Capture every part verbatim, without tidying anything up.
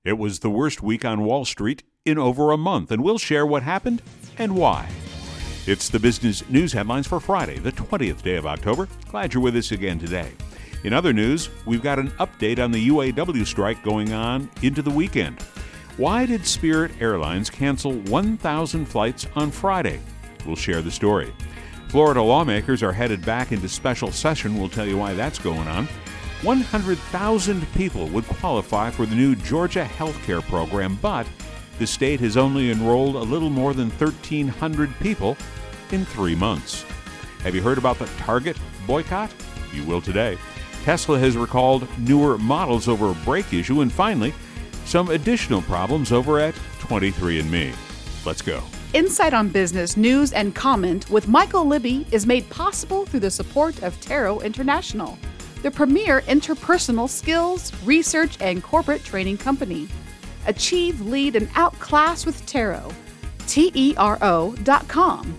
It was the worst week on Wall Street in over a month, and we'll share what happened and why. It's the business news headlines for Friday, the twentieth day of October. Glad you're with us again today. In other news, we've got an update on the U A W strike going on into the weekend. Why did Spirit Airlines cancel one thousand flights on Friday? We'll share the story. Florida lawmakers are headed back into special session. We'll tell you why that's going on. one hundred thousand people would qualify for the new Georgia health care program, but the state has only enrolled a little more than thirteen hundred people in three months. Have you heard about the Target boycott? You will today. Tesla has recalled newer models over a brake issue, and finally, some additional problems over at twenty-three and me. Let's go. Insight on Business News and Comment with Michael Libby is made possible through the support of Taro International, the premier interpersonal skills, research, and corporate training company. Achieve, lead, and outclass with Taro. T E R O dot com.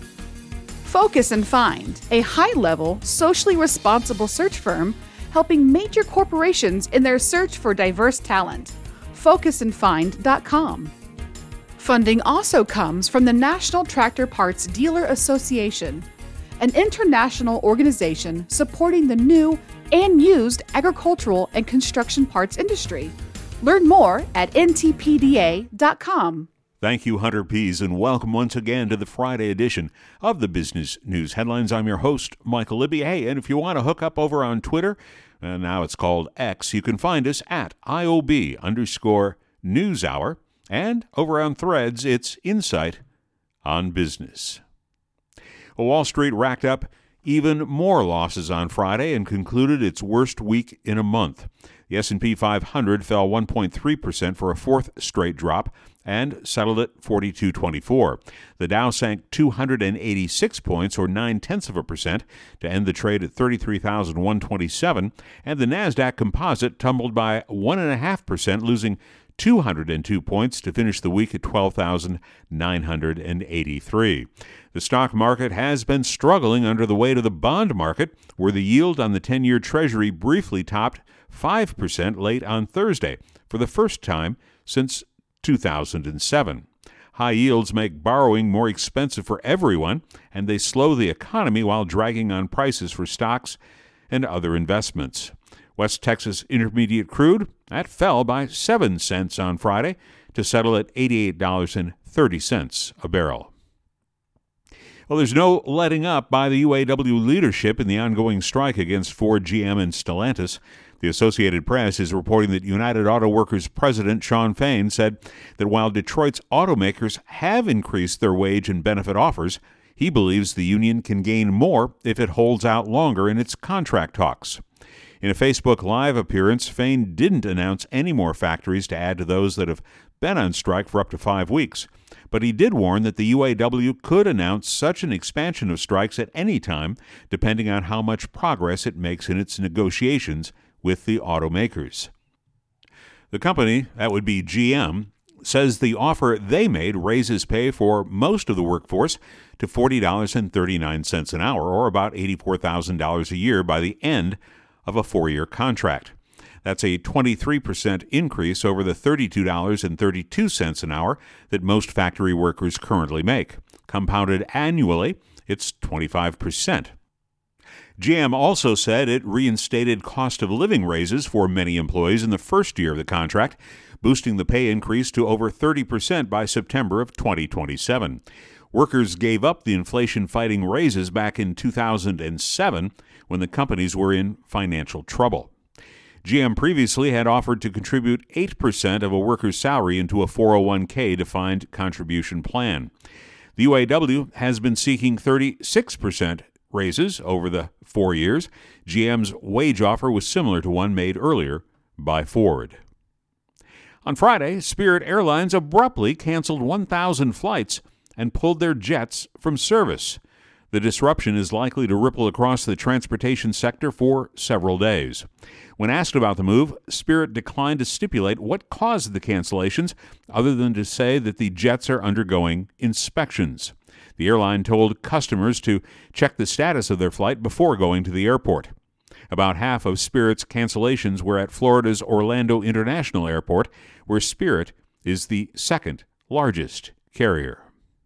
Focus and Find, a high-level, socially responsible search firm helping major corporations in their search for diverse talent. focus and find dot com. Funding also comes from the National Tractor Parts Dealer Association, an international organization supporting the new and used agricultural and construction parts industry. Learn more at N T P D A dot com. Thank you, Hunter Pease, and welcome once again to the Friday edition of the Business News Headlines. I'm your host, Michael Libby. Hey, and if you want to hook up over on Twitter, and now it's called X, you can find us at I O B underscore News Hour, and over on Threads, it's Insight on Business. Well, Wall Street racked up even more losses on Friday and concluded its worst week in a month. The S and P five hundred fell one point three percent for a fourth straight drop and settled at forty-two twenty-four. The Dow sank two hundred eighty-six points, or nine-tenths of a percent, to end the trade at thirty-three thousand one hundred twenty-seven, and the Nasdaq Composite tumbled by one point five percent, losing two hundred two points to finish the week at twelve thousand nine hundred eighty-three. The stock market has been struggling under the weight of the bond market, where the yield on the ten-year Treasury briefly topped five percent late on Thursday for the first time since two thousand seven. High yields make borrowing more expensive for everyone, and they slow the economy while dragging on prices for stocks and other investments. West Texas Intermediate crude, that fell by seven cents on Friday to settle at eighty-eight dollars and thirty cents a barrel. Well, there's no letting up by the U A W leadership in the ongoing strike against Ford, G M, and Stellantis. The Associated Press is reporting that United Auto Workers President Shawn Fain said that while Detroit's automakers have increased their wage and benefit offers, he believes the union can gain more if it holds out longer in its contract talks. In a Facebook Live appearance, Fain didn't announce any more factories to add to those that have been on strike for up to five weeks. But he did warn that the U A W could announce such an expansion of strikes at any time, depending on how much progress it makes in its negotiations with the automakers. The company, that would be G M, says the offer they made raises pay for most of the workforce to forty dollars and thirty-nine cents an hour, or about eighty-four thousand dollars a year by the end of a four-year contract. That's a twenty-three percent increase over the thirty-two dollars and thirty-two cents an hour that most factory workers currently make. Compounded annually, it's twenty-five percent. G M also said it reinstated cost of living raises for many employees in the first year of the contract, boosting the pay increase to over thirty percent by September of twenty twenty-seven. Workers gave up the inflation-fighting raises back in two thousand seven when the companies were in financial trouble. G M previously had offered to contribute eight percent of a worker's salary into a four oh one k defined contribution plan. The U A W has been seeking thirty-six percent raises over the four years. G M's wage offer was similar to one made earlier by Ford. On Friday, Spirit Airlines abruptly canceled one thousand flights and pulled their jets from service. The disruption is likely to ripple across the transportation sector for several days. When asked about the move, Spirit declined to stipulate what caused the cancellations, other than to say that the jets are undergoing inspections. The airline told customers to check the status of their flight before going to the airport. About half of Spirit's cancellations were at Florida's Orlando International Airport, where Spirit is the second largest carrier.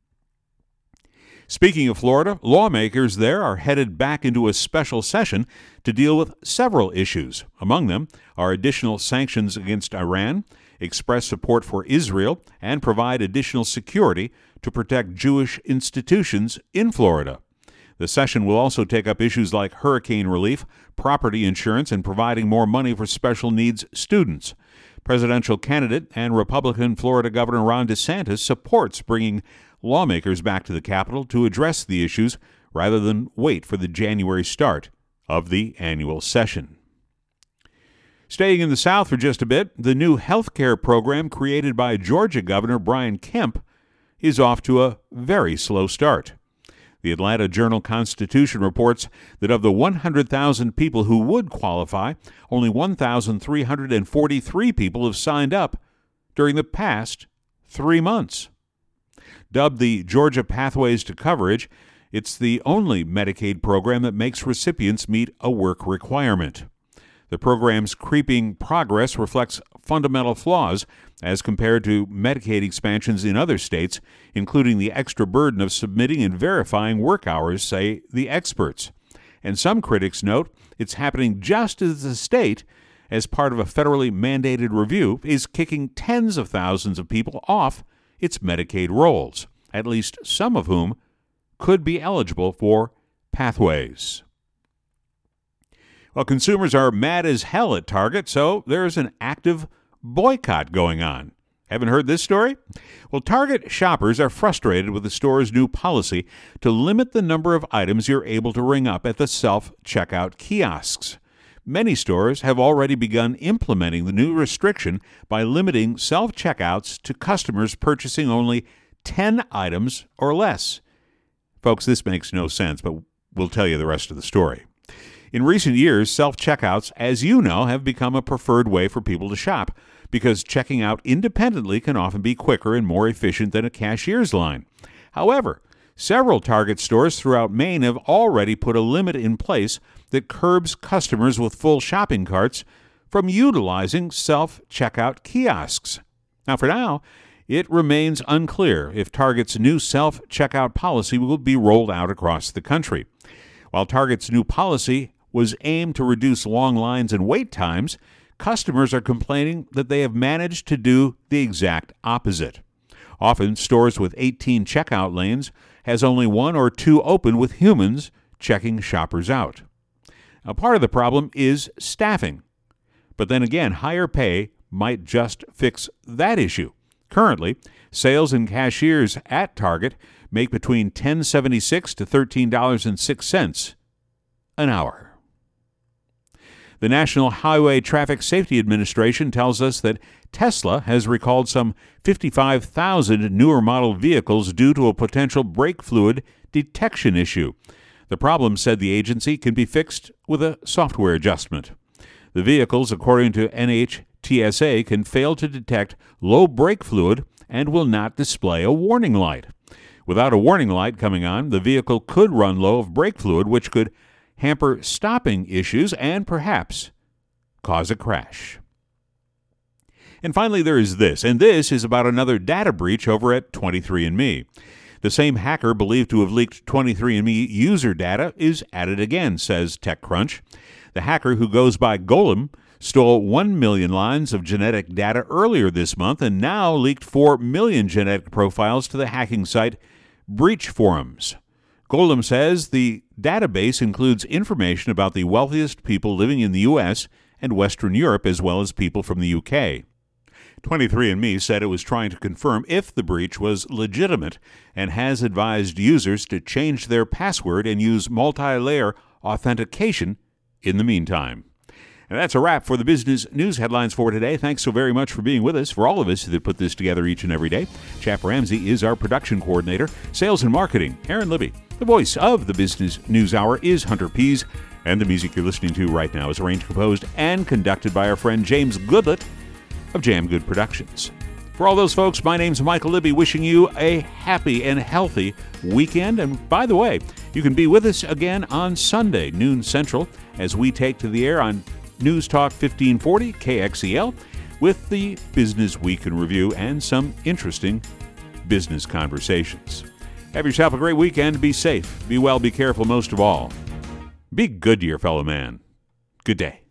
Speaking of Florida, lawmakers there are headed back into a special session to deal with several issues. Among them are additional sanctions against Iran, express support for Israel, and provide additional security to protect Jewish institutions in Florida. The session will also take up issues like hurricane relief, property insurance, and providing more money for special needs students. Presidential candidate and Republican Florida Governor Ron DeSantis supports bringing lawmakers back to the Capitol to address the issues rather than wait for the January start of the annual session. Staying in the South for just a bit, the new health care program created by Georgia Governor Brian Kemp is off to a very slow start. The Atlanta Journal-Constitution reports that of the one hundred thousand people who would qualify, only one thousand three hundred forty-three people have signed up during the past three months. Dubbed the Georgia Pathways to Coverage, it's the only Medicaid program that makes recipients meet a work requirement. The program's creeping progress reflects fundamental flaws as compared to Medicaid expansions in other states, including the extra burden of submitting and verifying work hours, say the experts. And some critics note it's happening just as the state, as part of a federally mandated review, is kicking tens of thousands of people off its Medicaid rolls, at least some of whom could be eligible for Pathways. Well, consumers are mad as hell at Target, so there's an active boycott going on. Haven't heard this story? Well, Target shoppers are frustrated with the store's new policy to limit the number of items you're able to ring up at the self-checkout kiosks. Many stores have already begun implementing the new restriction by limiting self-checkouts to customers purchasing only ten items or less. Folks, this makes no sense, but we'll tell you the rest of the story. In recent years, self-checkouts, as you know, have become a preferred way for people to shop because checking out independently can often be quicker and more efficient than a cashier's line. However, several Target stores throughout Maine have already put a limit in place that curbs customers with full shopping carts from utilizing self-checkout kiosks. Now, for now, it remains unclear if Target's new self-checkout policy will be rolled out across the country. While Target's new policy was aimed to reduce long lines and wait times, customers are complaining that they have managed to do the exact opposite. Often, stores with eighteen checkout lanes has only one or two open with humans checking shoppers out. Now, part of the problem is staffing. But then again, higher pay might just fix that issue. Currently, sales and cashiers at Target make between ten dollars and seventy-six cents to thirteen dollars and six cents an hour. The National Highway Traffic Safety Administration tells us that Tesla has recalled some fifty-five thousand newer model vehicles due to a potential brake fluid detection issue. The problem, said the agency, can be fixed with a software adjustment. The vehicles, according to N H T S A, can fail to detect low brake fluid and will not display a warning light. Without a warning light coming on, the vehicle could run low of brake fluid, which could hamper stopping issues and perhaps cause a crash. And finally, there is this, and this is about another data breach over at twenty-three and me. The same hacker believed to have leaked twenty-three and me user data is at it again, says TechCrunch. The hacker, who goes by Golem, stole one million lines of genetic data earlier this month and now leaked four million genetic profiles to the hacking site Breach Forums. Golem says the database includes information about the wealthiest people living in the U S and Western Europe, as well as people from the U K. twenty-three and me said it was trying to confirm if the breach was legitimate and has advised users to change their password and use multi-layer authentication in the meantime. And that's a wrap for the business news headlines for today. Thanks so very much for being with us. For all of us that put this together each and every day, Chap Ramsey is our production coordinator. Sales and marketing, Aaron Libby. The voice of the Business News Hour is Hunter Pease. And the music you're listening to right now is arranged, composed, and conducted by our friend James Goodlett of Jam Good Productions. For all those folks, my name's Michael Libby, wishing you a happy and healthy weekend. And by the way, You can be with us again on Sunday, noon Central, as we take to the air on News Talk fifteen forty K X E L with the Business Week in Review and some interesting business conversations. Have yourself a great weekend. Be safe, be well, be careful, most of all. Be good to your fellow man. Good day.